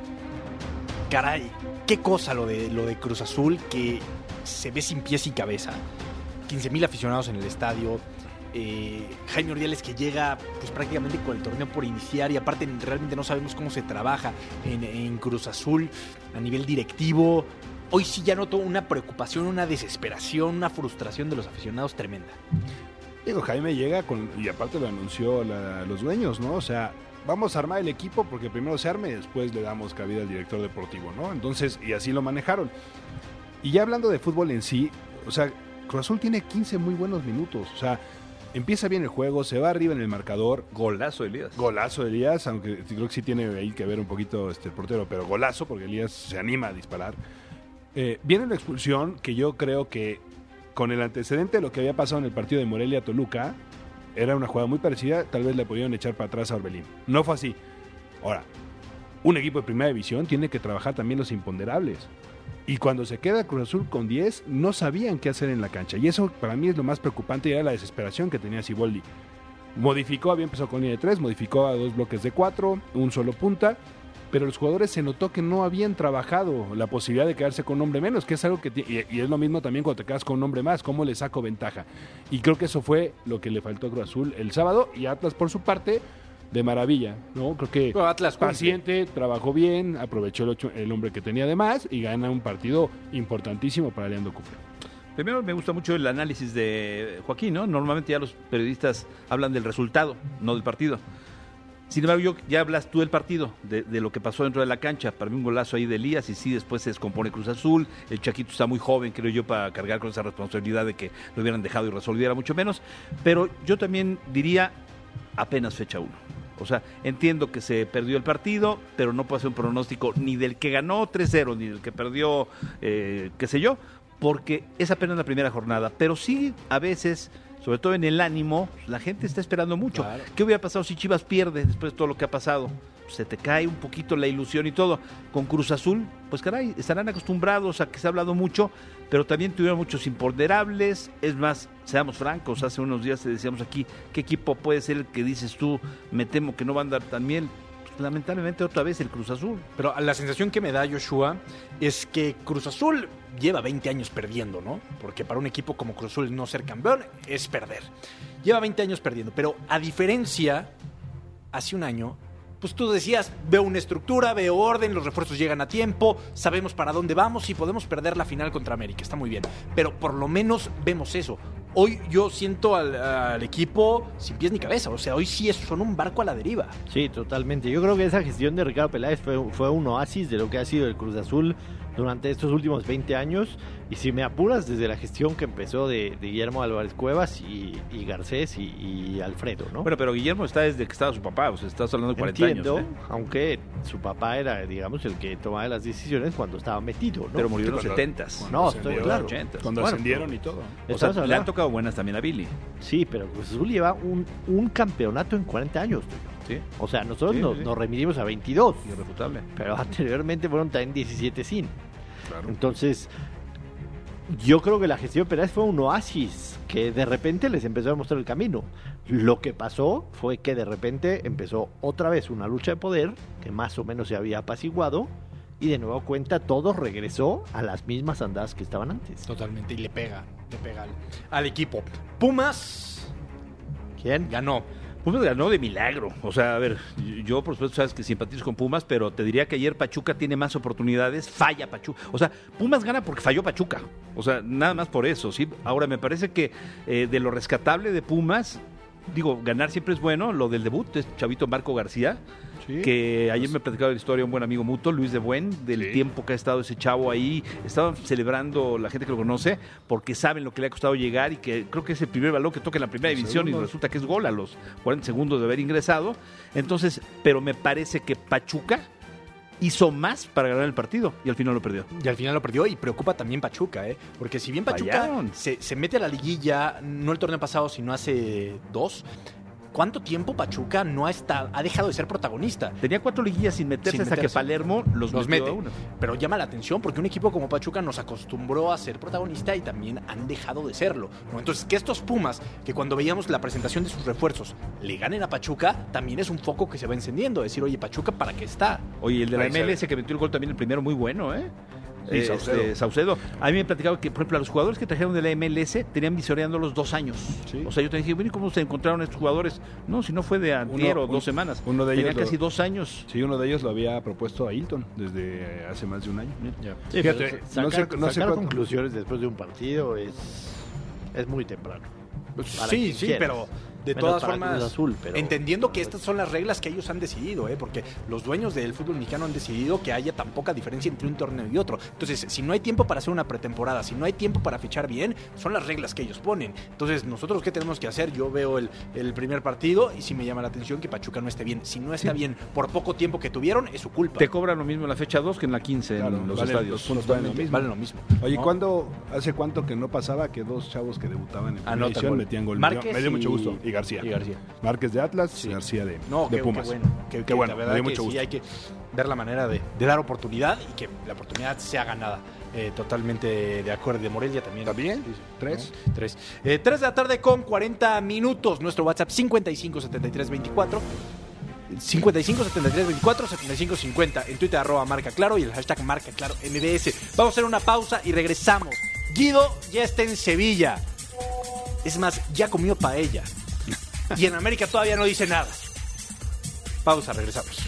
Caray, qué cosa lo de, lo de Cruz Azul, que se ve sin pies y cabeza. quince mil aficionados en el estadio. Eh, Jaime Ordiales que llega pues prácticamente con el torneo por iniciar y aparte realmente no sabemos cómo se trabaja en, en Cruz Azul a nivel directivo. Hoy sí ya noto una preocupación, una desesperación, una frustración de los aficionados tremenda. Digo, Jaime llega con, y aparte lo anunció la, los dueños, ¿no? O sea, vamos a armar el equipo porque primero se arme y después le damos cabida al director deportivo, ¿no? Entonces, y así lo manejaron. Y ya hablando de fútbol en sí, o sea, Cruz Azul tiene quince muy buenos minutos, o sea, empieza bien el juego, se va arriba en el marcador. Golazo de Elías. Golazo de Elías, aunque creo que sí tiene ahí que ver un poquito este, el portero, pero golazo porque Elías se anima a disparar. Eh, viene la expulsión que yo creo que con el antecedente de lo que había pasado en el partido de Morelia-Toluca, era una jugada muy parecida, tal vez le podían echar para atrás a Orbelín. No fue así. Ahora, un equipo de primera división tiene que trabajar también los imponderables. Y cuando se queda Cruz Azul con diez, no sabían qué hacer en la cancha. Y eso para mí es lo más preocupante y era la desesperación que tenía Siboldi. Modificó, había empezado con línea de tres, modificó a dos bloques de cuatro, un solo punta, pero los jugadores se notó que no habían trabajado la posibilidad de quedarse con un hombre menos, que es algo que t- y, y es lo mismo también cuando te quedas con un hombre más, cómo le saco ventaja. Y creo que eso fue lo que le faltó a Cruz Azul el sábado, y Atlas por su parte de maravilla, ¿no? Creo que bueno, Atlas paciente, cumple. Trabajó bien, aprovechó el, ocho, el hombre que tenía de más y gana un partido importantísimo para Leandro Cufré. Primero me gusta mucho el análisis de Joaquín, ¿no? Normalmente ya los periodistas hablan del resultado, no del partido. Sin embargo, yo, ya hablas tú del partido, de, de lo que pasó dentro de la cancha. Para mí un golazo ahí de Elías y sí, después se descompone Cruz Azul. El Chaquito está muy joven, creo yo, para cargar con esa responsabilidad de que lo hubieran dejado y resolviera mucho menos. Pero yo también diría apenas fecha uno. O sea, entiendo que se perdió el partido, pero no puedo hacer un pronóstico ni del que ganó tres cero, ni del que perdió, eh, qué sé yo, porque es apenas la primera jornada. Pero sí, a veces, sobre todo en el ánimo, la gente está esperando mucho. Claro. ¿Qué hubiera pasado si Chivas pierde después de todo lo que ha pasado? Se te cae un poquito la ilusión y todo. Con Cruz Azul, pues caray, estarán acostumbrados a que se ha hablado mucho, pero también tuvieron muchos imponderables. Es más, seamos francos, hace unos días te decíamos aquí, ¿qué equipo puede ser el que dices tú, me temo que no va a andar tan bien? Pues, lamentablemente otra vez el Cruz Azul. Pero la sensación que me da, Joshua, es que Cruz Azul lleva veinte años perdiendo, ¿no? Porque para un equipo como Cruz Azul no ser campeón es perder. Lleva veinte años perdiendo, pero a diferencia, hace un año, pues tú decías, veo una estructura, veo orden, los refuerzos llegan a tiempo, sabemos para dónde vamos y podemos perder la final contra América, está muy bien. Pero por lo menos vemos eso. Hoy yo siento al, al equipo sin pies ni cabeza, o sea, hoy sí es, son un barco a la deriva. Sí, totalmente. Yo creo que esa gestión de Ricardo Peláez fue, fue un oasis de lo que ha sido el Cruz Azul durante estos últimos veinte años, y si me apuras, desde la gestión que empezó de, de Guillermo Álvarez Cuevas y, y Garcés y, y Alfredo, ¿no? Bueno, pero Guillermo está desde que estaba su papá, o sea, estás hablando de cuarenta Entiendo, años. ¿eh? Aunque su papá era, digamos, el que tomaba las decisiones cuando estaba metido, ¿no? Pero murió en los setentas. No, estoy claro. ochentas. Cuando Bueno, ascendieron y todo. O sea, le han tocado buenas también a Billy. Sí, pero Cruz Azul lleva un, un campeonato en cuarenta años. Sí. O sea, nosotros Sí, nos, sí. nos remitimos a veintidós. Irrefutable. Pero anteriormente fueron también diecisiete sin. Claro. Entonces, yo creo que la gestión de Peláez fue un oasis que de repente les empezó a mostrar el camino. Lo que pasó fue que de repente empezó otra vez una lucha de poder que más o menos se había apaciguado, y de nuevo cuenta todo regresó a las mismas andadas que estaban antes. Totalmente, y le pega, le pega al, al equipo. Pumas ¿Quién? ganó. Pumas ganó de milagro. O sea, a ver, yo por supuesto sabes que simpatizo con Pumas, pero te diría que ayer Pachuca tiene más oportunidades, falla Pachuca. O sea, Pumas gana porque falló Pachuca. O sea, nada más por eso, ¿sí? Ahora, me parece que eh, de lo rescatable de Pumas, digo, ganar siempre es bueno. Lo del debut es chavito Marco García, sí, que ayer me platicaba la historia un buen amigo mutuo, Luis de Buen, del sí. tiempo que ha estado ese chavo ahí. Estaban celebrando la gente que lo conoce porque saben lo que le ha costado llegar, y que creo que es el primer balón que toca en la primera el división segundo. Y resulta que es gol a los cuarenta segundos de haber ingresado. Entonces, pero me parece que Pachuca hizo más para ganar el partido y al final lo perdió. Y al final lo perdió, y preocupa también Pachuca, ¿eh? Porque si bien Pachuca se, se mete a la liguilla, no el torneo pasado, sino hace dos, ¿cuánto tiempo Pachuca no ha estado, ha dejado de ser protagonista? Tenía cuatro liguillas sin meterse, sin hasta meterse. que Palermo los, los mete. Uno. Pero llama la atención porque un equipo como Pachuca nos acostumbró a ser protagonista y también han dejado de serlo, ¿no? Entonces, que estos Pumas, que cuando veíamos la presentación de sus refuerzos, le ganen a Pachuca, también es un foco que se va encendiendo. Decir, oye, Pachuca, ¿para qué está? Oye, el de la M L S que metió el gol también, el primero, muy bueno, ¿eh? Sí, Saucedo. Este, Saucedo. A mí me platicaba que, por ejemplo, a los jugadores que trajeron de la M L S tenían visoreándolos dos años. Sí. O sea, yo te dije, bueno, ¿cómo se encontraron estos jugadores? No, si no fue de antier o dos semanas. Uno de ellos Tenían lo, casi dos años. Sí, uno de ellos lo había propuesto a Hilton desde hace más de un año. Ya. Sí, Fíjate, sacar, no sé, no sacar sé conclusiones después de un partido es, es muy temprano. Sí, sí, quieras. Pero de Menos todas formas, Azul, pero... entendiendo que estas son las reglas que ellos han decidido, ¿eh? Porque los dueños del fútbol mexicano han decidido que haya tan poca diferencia entre un torneo y otro. Entonces, si no hay tiempo para hacer una pretemporada, si no hay tiempo para fichar bien, son las reglas que ellos ponen. Entonces, ¿nosotros qué tenemos que hacer? Yo veo el, el primer partido y si me llama la atención que Pachuca no esté bien. Si no está sí. bien por poco tiempo que tuvieron, es su culpa. Te cobran lo mismo en la fecha dos que en la quince, claro, en los vale, estadios. Los puntos valen lo mismo. Valen lo mismo. Oye, ¿no? ¿cuándo, hace cuánto que no pasaba que dos chavos que debutaban en la televisión metían gol? Márquez me dio mucho y... gusto. Y García. Y García. Márquez de Atlas, sí. García de, no, de qué, Pumas. Qué bueno, qué, qué qué, bueno, la verdad me dio que mucho gusto. Sí, hay que ver la manera de, de dar oportunidad y que la oportunidad sea ganada. Eh, totalmente de acuerdo. De Morelia también. ¿También? Sí, ¿Tres? ¿no? Tres. Eh, tres de la tarde con cuarenta minutos. Nuestro WhatsApp cincuenta y cinco setenta y tres veinticuatro. cincuenta y cinco setenta y tres veinticuatro setenta y cinco cincuenta. En Twitter, arroba Marca Claro, y el hashtag Marca Claro M B S. Vamos a hacer una pausa y regresamos. Guido ya está en Sevilla. Es más, ya comió paella. Y en América todavía no dice nada. Pausa, regresamos.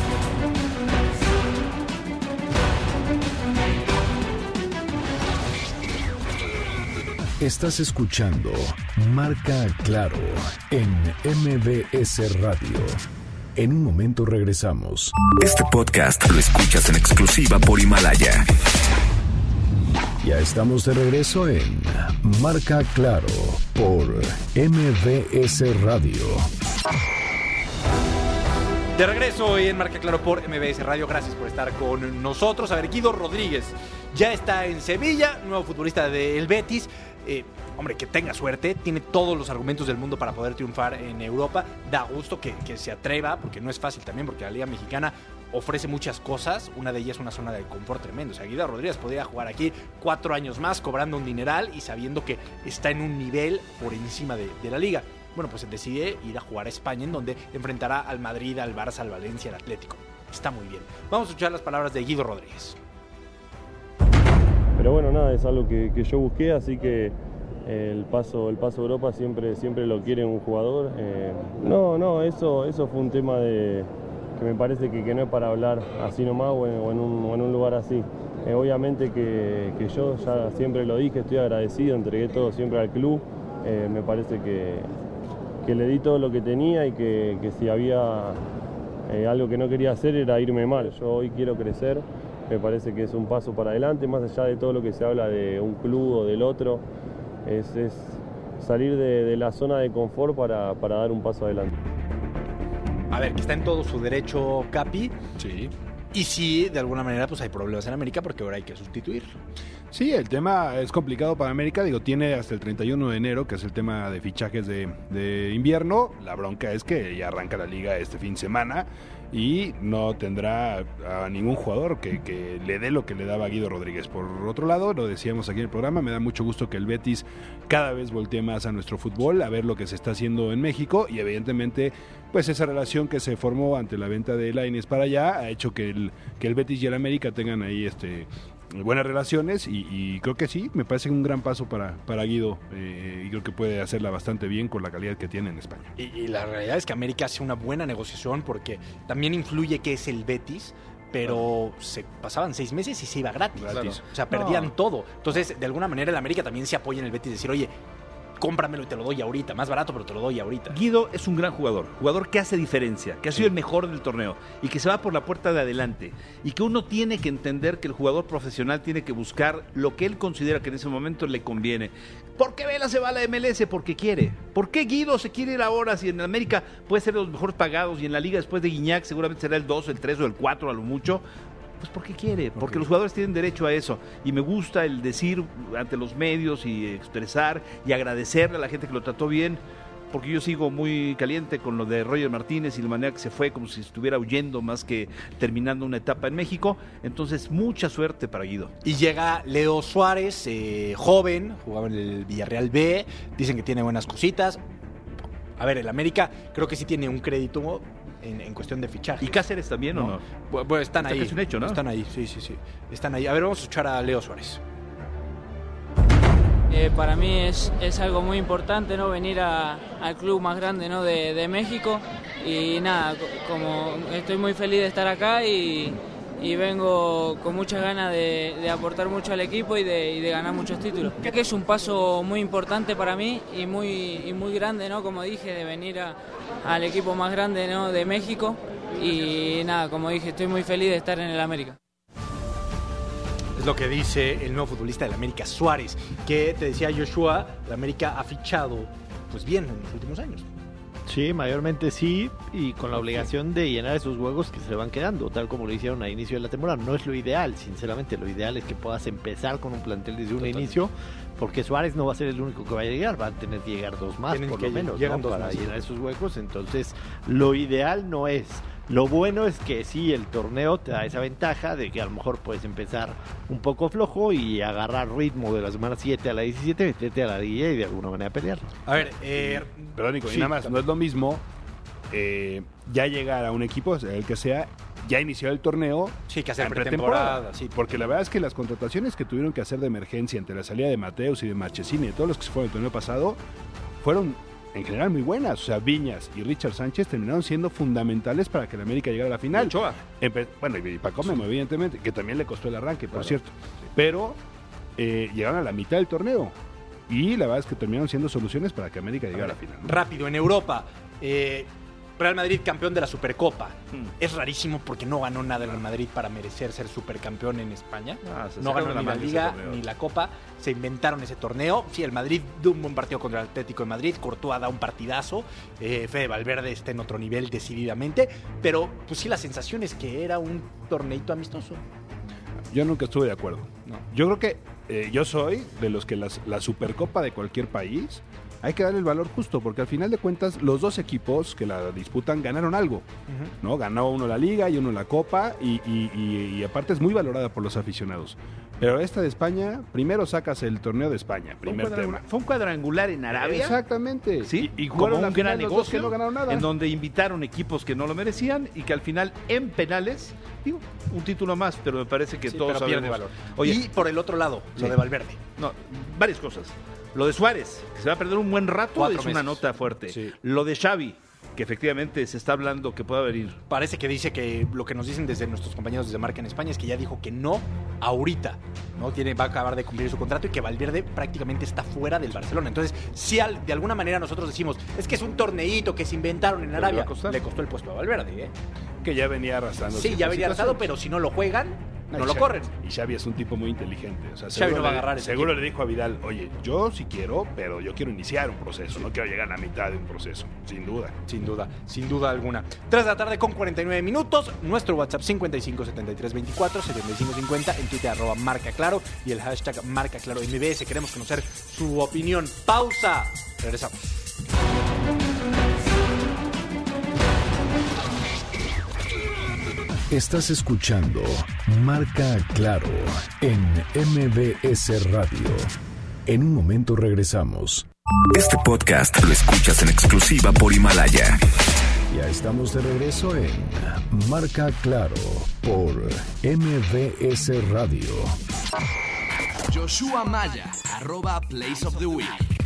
Estás escuchando Marca Claro en M B S Radio. En un momento regresamos. Este podcast lo escuchas en exclusiva por Himalaya. Ya estamos de regreso en Marca Claro por M B S Radio. De regreso hoy en Marca Claro por M B S Radio. Gracias por estar con nosotros. A ver, Guido Rodríguez ya está en Sevilla, nuevo futbolista del Betis. Eh, hombre, que tenga suerte, tiene todos los argumentos del mundo para poder triunfar en Europa. Da gusto que, que se atreva, porque no es fácil también, porque la Liga Mexicana ofrece muchas cosas. Una de ellas es una zona de confort tremendo. O sea, Guido Rodríguez podría jugar aquí cuatro años más, cobrando un dineral y sabiendo que está en un nivel por encima de, de la Liga. Bueno, pues decide ir a jugar a España, en donde enfrentará al Madrid, al Barça, al Valencia, al Atlético. Está muy bien. Vamos a escuchar las palabras de Guido Rodríguez. Pero bueno, nada, es algo que, que yo busqué, así que el paso, el paso a Europa siempre, siempre lo quiere un jugador. Eh, no, no, eso, eso fue un tema de que me parece que, que no es para hablar así nomás o en, o en, un, o en un lugar así. Eh, obviamente que, que yo ya siempre lo dije, estoy agradecido, entregué todo siempre al club. Eh, me parece que... que le di todo lo que tenía y que, que si había eh, algo que no quería hacer era irme mal. Yo hoy quiero crecer, me parece que es un paso para adelante, más allá de todo lo que se habla de un club o del otro, es, es salir de, de la zona de confort para, para dar un paso adelante. A ver, que está en todo su derecho Capi. Sí. Y sí, de alguna manera, pues hay problemas en América porque ahora hay que sustituirlo. Sí, el tema es complicado para América, digo, tiene hasta el treinta y uno de enero, que es el tema de fichajes de, de invierno. La bronca es que ya arranca la liga este fin de semana y no tendrá a ningún jugador que, que le dé lo que le daba Guido Rodríguez. Por otro lado, lo decíamos aquí en el programa, me da mucho gusto que el Betis cada vez voltee más a nuestro fútbol, a ver lo que se está haciendo en México, y evidentemente pues esa relación que se formó ante la venta de Lainez para allá ha hecho que el, que el Betis y el América tengan ahí este buenas relaciones y, y creo que sí, me parece un gran paso para, para Guido eh, y creo que puede hacerla bastante bien con la calidad que tiene en España. Y, y la realidad es que América hace una buena negociación porque también influye que es el Betis, pero se pasaban seis meses y se iba gratis. Gratis. Claro. O sea, perdían No. todo. Entonces, de alguna manera el América también se apoya en el Betis y decir, oye, cómpramelo y te lo doy ahorita, más barato, pero te lo doy ahorita. Guido es un gran jugador, jugador que hace diferencia, que ha sido el mejor del torneo y que se va por la puerta de adelante y que uno tiene que entender que el jugador profesional tiene que buscar lo que él considera que en ese momento le conviene. ¿Por qué Vela se va a la M L S? Porque quiere. ¿Por qué Guido se quiere ir ahora si en América puede ser de los mejores pagados y en la liga después de Guiñac seguramente será el dos, el tres o el cuatro a lo mucho? Pues porque quiere, porque okay. Los jugadores tienen derecho a eso y me gusta el decir ante los medios y expresar y agradecerle a la gente que lo trató bien, porque yo sigo muy caliente con lo de Roger Martínez y la manera que se fue como si estuviera huyendo más que terminando una etapa en México. Entonces mucha suerte para Guido. Y llega Leo Suárez, eh, joven, jugaba en el Villarreal B, dicen que tiene buenas cositas. A ver, el América creo que sí tiene un crédito En, en cuestión de fichaje. ¿Y Cáceres también no, o no? Pues, pues están Está ahí. Es un hecho, ¿no? Están ahí, sí, sí, sí. Están ahí. A ver, vamos a escuchar a Leo Suárez. Eh, para mí es, es algo muy importante, ¿no? Venir a, al club más grande, ¿no? de, de México. Y nada, como estoy muy feliz de estar acá y, y vengo con muchas ganas de, de aportar mucho al equipo y de, y de ganar muchos títulos. Creo que es un paso muy importante para mí y muy, y muy grande, ¿no? Como dije, de venir a al equipo más grande, ¿no? de México y nada, como dije, estoy muy feliz de estar en el América. Es lo que dice el nuevo futbolista del América, Suárez, que te decía Joshua, el América ha fichado pues bien en los últimos años. Sí, mayormente sí, y con la obligación de llenar esos huecos que se le van quedando, tal como lo hicieron a inicio de la temporada. No es lo ideal, sinceramente, lo ideal es que puedas empezar con un plantel desde un Totalmente. inicio, porque Suárez no va a ser el único que va a llegar, van a tener que llegar dos más, Tienen por lo menos, ¿no? para más, llenar esos huecos. Entonces, lo ideal no es. Lo bueno es que sí, el torneo te da esa ventaja de que a lo mejor puedes empezar un poco flojo y agarrar ritmo de la semana siete a la diecisiete, meterte a la liguilla y de alguna manera pelear. A ver, eh, perdón, Nico, sí, y nada más, también. no es lo mismo eh, ya llegar a un equipo, el que sea, ya inició el torneo. Sí, que hacer en pretemporada. pretemporada. Sí. Porque la verdad es que las contrataciones que tuvieron que hacer de emergencia entre la salida de Mateus y de Marchesini y todos los que se fueron el torneo pasado, fueron en general muy buenas. O sea, Viñas y Richard Sánchez terminaron siendo fundamentales para que el América llegara a la final. Ochoa. Empe- bueno, y Paco Memo, sí. evidentemente, que también le costó el arranque, por Claro. cierto. Pero eh, llegaron a la mitad del torneo. Y la verdad es que terminaron siendo soluciones para que América llegara a, a la final. Rápido, en Europa, eh, Real Madrid campeón de la Supercopa. Hmm. Es rarísimo porque no ganó nada el Real Madrid para merecer ser supercampeón en España. Ah, se no sacaron ganó la ni la manga Liga ese torneo. ni la Copa. Se inventaron ese torneo. Sí, el Madrid dio un buen partido contra el Atlético de Madrid. Courtois da un partidazo. Eh, Fede Valverde está en otro nivel decididamente. Pero pues sí, la sensación es que era un torneito amistoso. Yo nunca estuve de acuerdo. No. Yo creo que eh, yo soy de los que las, la Supercopa de cualquier país hay que darle el valor justo, porque al final de cuentas los dos equipos que la disputan ganaron algo, Uh-huh. ¿no? Ganó uno la Liga y uno la Copa y, y, y, y aparte es muy valorada por los aficionados. Pero esta de España, primero sacas el torneo de España, Fue un, primer tema. cuadrangular, fue un cuadrangular en Arabia. Exactamente. Sí, y, y como jugaron la un final gran los dos negocio que no ganaron nada. en donde invitaron equipos que no lo merecían y que al final en penales, digo, un título más, pero me parece que Sí, todos pero pierde sabemos. valor. Oye, Y por el otro lado, Sí. lo de Valverde. no, varias cosas. Lo de Suárez, que se va a perder un buen rato, Cuatro es una meses. nota fuerte. Sí. Lo de Xavi, que efectivamente se está hablando que pueda venir. Parece que dice que lo que nos dicen desde nuestros compañeros desde Marca en España es que ya dijo que no ahorita, ¿no? Tiene, va a acabar de cumplir su contrato y que Valverde prácticamente está fuera del Barcelona. Entonces, si al- de alguna manera nosotros decimos, es que es un torneito que se inventaron en Pero le va Arabia, a costar. le costó el puesto a Valverde, ¿eh? Que ya venía arrastrando. Sí, ya ciertas venía arrasado, situaciones. pero si no lo juegan, no y lo Xavi- corren. Y Xavi es un tipo muy inteligente. O sea, Xavi seguro no va a le- agarrar ese Seguro equipo. le dijo a Vidal, oye, yo sí quiero, pero yo quiero iniciar un proceso, no quiero llegar a la mitad de un proceso, sin duda. Sin duda, sin duda alguna. tres de la tarde con cuarenta y nueve minutos. Nuestro WhatsApp cincuenta y cinco setenta y tres veinticuatro setenta y cinco cincuenta. En Twitter arroba Marca Claro. Y el hashtag Marca Claro M B S. Queremos conocer su opinión. Pausa. Regresamos. Estás escuchando Marca Claro en M B S Radio. En un momento regresamos. Este podcast lo escuchas en exclusiva por Himalaya. Ya estamos de regreso en Marca Claro por M B S Radio. Joshua Maya, arroba Place of the Week.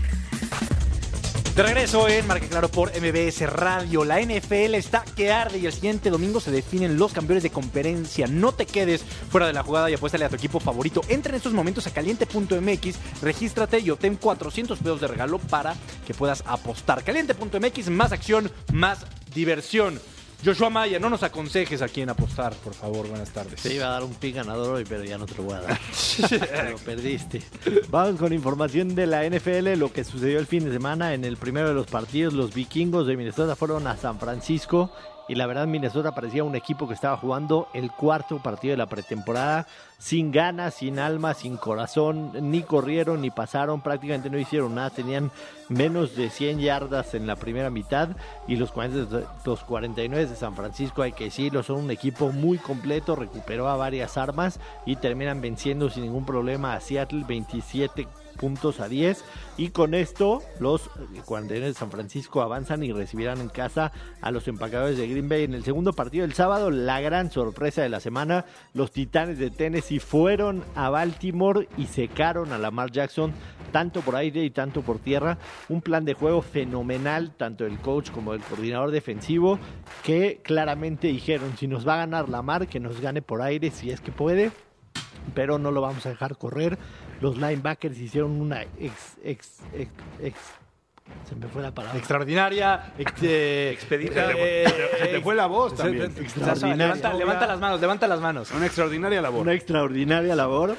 De regreso en Marca Claro por M B S Radio. La N F L está que arde y el siguiente domingo se definen los campeones de conferencia. No te quedes fuera de la jugada y apuéstale a tu equipo favorito. Entra en estos momentos a caliente punto m x, regístrate y obtén cuatrocientos pesos de regalo para que puedas apostar. caliente punto m x, más acción, más diversión. Joshua Maya, no nos aconsejes a quién apostar, por favor. Buenas tardes. Te iba a dar un pick ganador hoy, pero ya no te lo voy a dar. Te lo perdiste. Vamos con información de la N F L, lo que sucedió el fin de semana. En el primero de los partidos, los vikingos de Minnesota fueron a San Francisco. Y la verdad, Minnesota parecía un equipo que estaba jugando el cuarto partido de la pretemporada, sin ganas, sin alma, sin corazón, ni corrieron ni pasaron, prácticamente no hicieron nada, tenían menos de cien yardas en la primera mitad, y los cuarenta y nueve de San Francisco, hay que decirlo, son un equipo muy completo, recuperó a varias armas y terminan venciendo sin ningún problema a Seattle veintisiete puntos a diez, y con esto los cuarenta y nueve de San Francisco avanzan y recibirán en casa a los empacadores de Green Bay. En el segundo partido del sábado, la gran sorpresa de la semana, los Titanes de Tennessee fueron a Baltimore y secaron a Lamar Jackson tanto por aire y tanto por tierra. Un plan de juego fenomenal, tanto del coach como del coordinador defensivo, que claramente dijeron, si nos va a ganar Lamar, que nos gane por aire si es que puede, pero no lo vamos a dejar correr. Los linebackers hicieron una ex, ex, ex, ex se me fue la palabra. Extraordinaria, ex, eh, Expedita. eh, Se te fue la voz se- también. se- Extraordinaria. Levanta, levanta las manos, levanta las manos. Una extraordinaria labor. Una extraordinaria labor.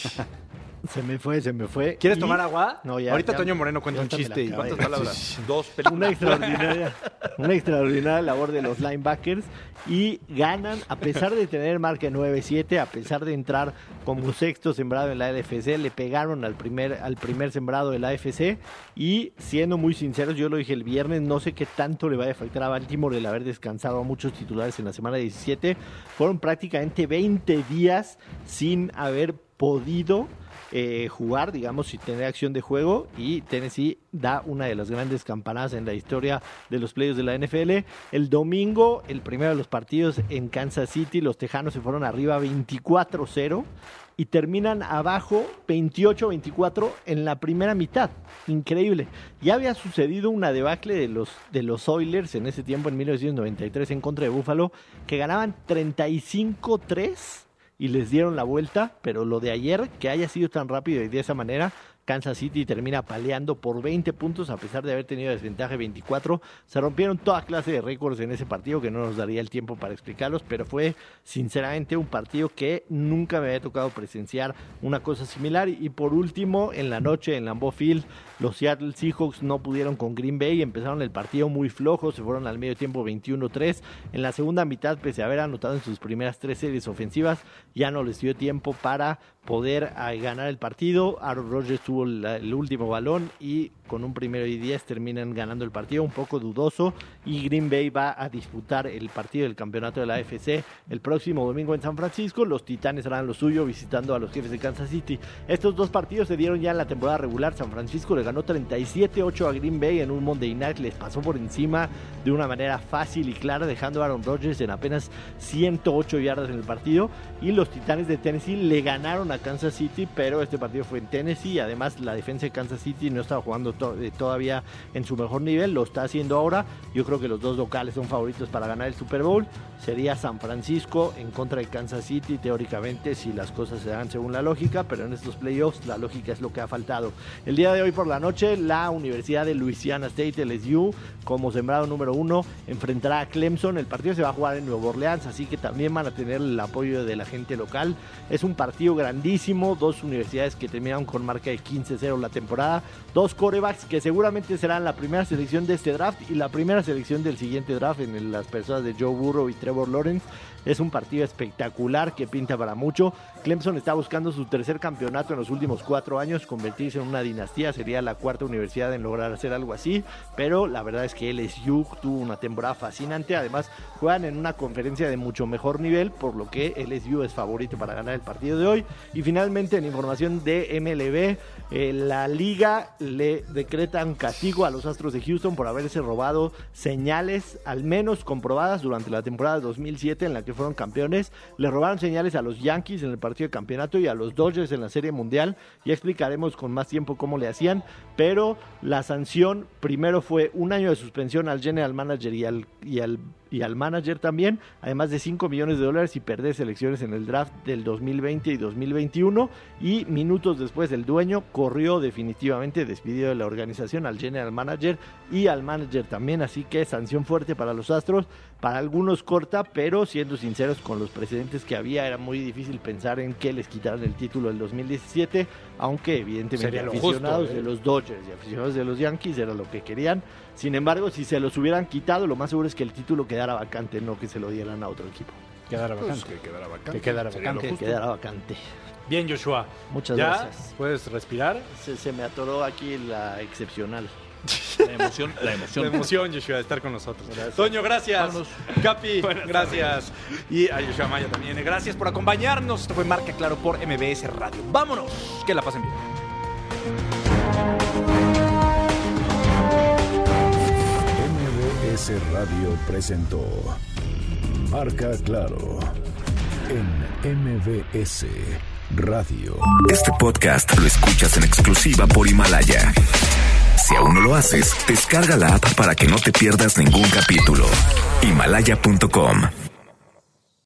Se me fue, se me fue. ¿Quieres Y- tomar agua? No, ya. Ahorita ya- Toño Moreno cuenta ya un hasta me la chiste. y- acabé. ¿Cuántas palabras? Dos Una películas. extraordinaria, una extraordinaria labor de los linebackers, y ganan a pesar de tener marca nueve siete, a pesar de entrar como sexto sembrado en la N F C, le pegaron al primer, al primer sembrado de la A F C, y siendo muy sinceros, yo lo dije el viernes, no sé qué tanto le vaya a afectar a Baltimore el haber descansado a muchos titulares en la semana diecisiete. Fueron prácticamente veinte días sin haber podido Eh, jugar, digamos, sin tener acción de juego, y Tennessee da una de las grandes campanadas en la historia de los playoffs de la N F L. El domingo, el primero de los partidos en Kansas City, los Tejanos se fueron arriba veinticuatro cero y terminan abajo veintiocho veinticuatro en la primera mitad. Increíble. Ya había sucedido una debacle de los, de los Oilers en ese tiempo, en mil novecientos noventa y tres, en contra de Buffalo, que ganaban treinta y cinco tres y les dieron la vuelta, pero lo de ayer, que haya sido tan rápido y de esa manera, Kansas City termina paleando por veinte puntos a pesar de haber tenido desventaja de veinticuatro. Se rompieron toda clase de récords en ese partido que no nos daría el tiempo para explicarlos, pero fue sinceramente un partido que nunca me había tocado presenciar una cosa similar. Y por último, en la noche en Lambeau Field, los Seattle Seahawks no pudieron con Green Bay, empezaron el partido muy flojo, se fueron al medio tiempo veintiuno tres. En la segunda mitad, pese a haber anotado en sus primeras tres series ofensivas, ya no les dio tiempo para poder eh, ganar el partido. Aaron Rodgers tuvo la, el último balón y con un primero y diez terminan ganando el partido, un poco dudoso, y Green Bay va a disputar el partido del campeonato de la A F C el próximo domingo en San Francisco. Los Titanes harán lo suyo visitando a los Jefes de Kansas City. Estos dos partidos se dieron ya en la temporada regular. San Francisco le ganó treinta y siete ocho a Green Bay en un Monday Night, les pasó por encima de una manera fácil y clara, dejando a Aaron Rodgers en apenas ciento ocho yardas en el partido, y los Titanes de Tennessee le ganaron a Kansas City, pero este partido fue en Tennessee y además la defensa de Kansas City no estaba jugando to- todavía en su mejor nivel, lo está haciendo ahora. Yo creo que los dos locales son favoritos para ganar el Super Bowl. Sería San Francisco en contra de Kansas City, teóricamente, si las cosas se dan según la lógica, pero en estos playoffs la lógica es lo que ha faltado. El día de hoy por la noche, la Universidad de Louisiana State, L S U, como sembrado número uno, enfrentará a Clemson. El partido se va a jugar en Nueva Orleans, así que también van a tener el apoyo de la gente local. Es un partido grandísimo, dos universidades que terminaron con marca de quince cero la temporada, dos quarterbacks que seguramente serán la primera selección de este draft y la primera selección del siguiente draft en las personas de Joe Burrow y Trevor Lawrence. Es un partido espectacular que pinta para mucho. Clemson está buscando su tercer campeonato en los últimos cuatro años, convertirse en una dinastía, sería la cuarta universidad en lograr hacer algo así, pero la verdad es que L S U tuvo una temporada fascinante. Además juegan en una conferencia de mucho mejor nivel, por lo que L S U es favorito para ganar el partido de hoy. Y finalmente, en información de M L B, eh, la liga le decreta un castigo a los Astros de Houston por haberse robado señales, al menos comprobadas durante la temporada dos mil siete en la que fueron campeones. Le robaron señales a los Yankees en el partido de campeonato y a los Dodgers en la Serie Mundial. Ya explicaremos con más tiempo cómo le hacían, pero la sanción primero fue un año de suspensión al general manager y al, y al y al manager también, además de cinco millones de dólares y perder selecciones en el draft del dos mil veinte y dos mil veintiuno. Y minutos después el dueño corrió definitivamente, despidió de la organización al general manager y al manager también, así que sanción fuerte para los Astros. Para algunos corta, pero siendo sinceros con los precedentes que había, era muy difícil pensar en que les quitaran el título del dos mil diecisiete, aunque evidentemente Sería lo aficionados justo, ¿eh? de los Dodgers y aficionados de los Yankees era lo que querían. Sin embargo, si se los hubieran quitado, lo más seguro es que el título quedara vacante, no que se lo dieran a otro equipo. Quedara Pues vacante. que quedara vacante. Que quedara Sería vacante. lo Que justo. quedara vacante. Bien, Joshua. Muchas ¿Ya gracias. puedes respirar? Se, se me atoró aquí la excepcional. La emoción, la La emoción. emoción, Joshua, de estar con nosotros. Gracias. Toño, gracias. Vámonos. Capi, Buenas gracias. Y a Joshua Maya también. Gracias por acompañarnos. Esto fue Marca Claro por M B S Radio. Vámonos. Que la pasen bien. M B S Radio presentó Marca Claro en M B S Radio. Este podcast lo escuchas en exclusiva por Himalaya. Si aún no lo haces, descarga la app para que no te pierdas ningún capítulo. Himalaya punto com